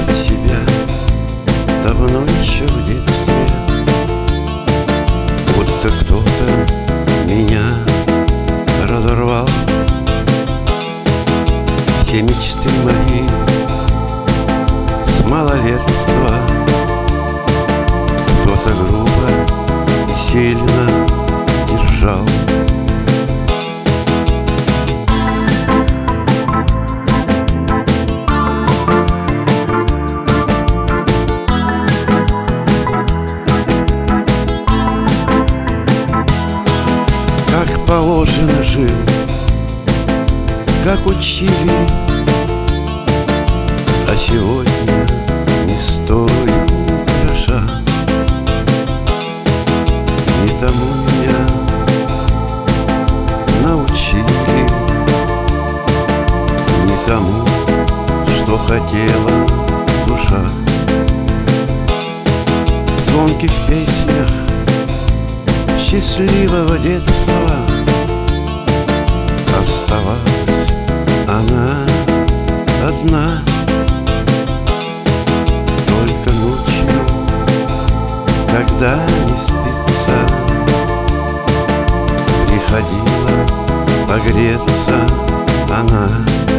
от себя давно еще в детстве, будто кто-то меня разорвал. Все мечты мои с малолетства кто-то грубо и сильно держал. Как положено жил, как учили, а сегодня не стою гроша. Не тому меня научили, не тому, что хотела душа. В звонких песнях счастливого детства оставалась она одна. Только ночью, когда не спится, приходила погреться она.